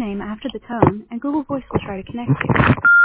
name after the tone, and Google Voice will try to connect you.